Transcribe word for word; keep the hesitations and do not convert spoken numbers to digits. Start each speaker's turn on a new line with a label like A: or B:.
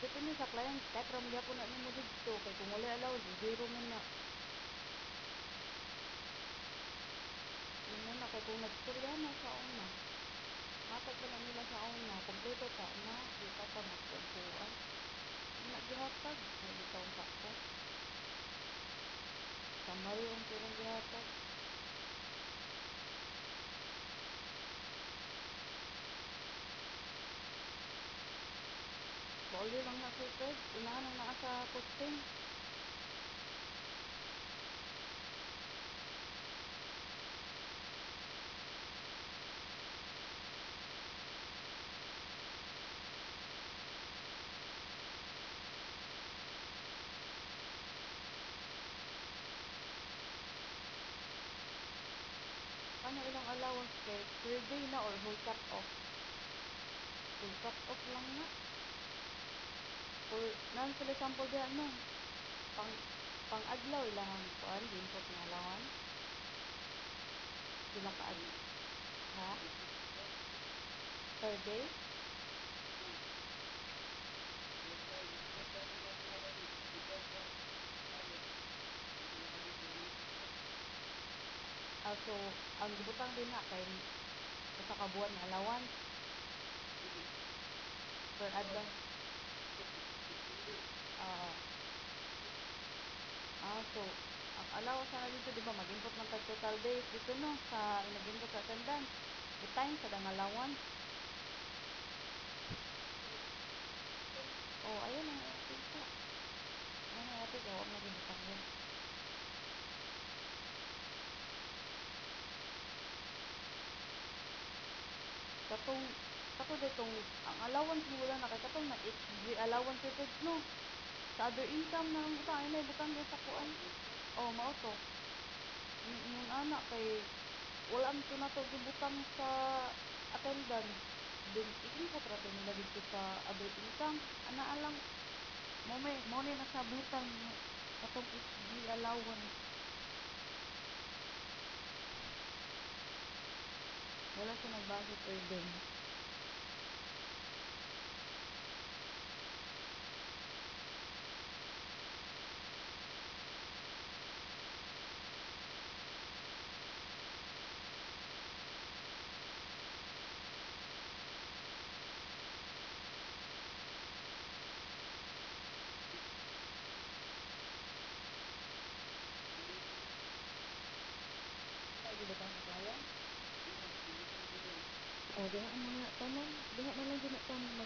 A: depende sa client, kahit ram gyapon na nimo didto kay kung wala allow zero man na. Yun na kay kung nagstorya na sa una. Matag pa na nila sa una, kompleto ta na, di ta ta magkuan. Na gihatag, may bitaw sakto. Summary ang pirang gihatag. Pauli lang na si Fred, unahan ang naa sa testing. Ano ilang allowance kay per day na or whole cut off? Full cut off lang na. Or nan sila sample diha no? Pang pang adlaw ilang kuan input nga allowance. Sila ka ha? Per day? Ah, so, ang gibutang din na kay usa ka buwan nga allowance per adlaw. Ah, ah, so, ang allowance na dito, di ba, mag-input man tag total days dito, no, sa nag-input sa attendance. I-time sa dang allowance. Oh, ayun ang kita. Ano na ate, gawa na gibutang yun. Katong, kato ditong, ang allowance mo wala na, kay katong na H G allowance ito, no, sa other income na ang butang, ayun na butang din sa kuan. Oh, mao to. Ingon anak kay wala man to nato gibutang sa attendance. Then i-input ra to nila dito sa other income. Ana alang mo may mo ni nasabutan katong H G allowance. Wala siya nagbasa urban. Wala gibutang sa client. O diha ang mga tanan, diha na lang gina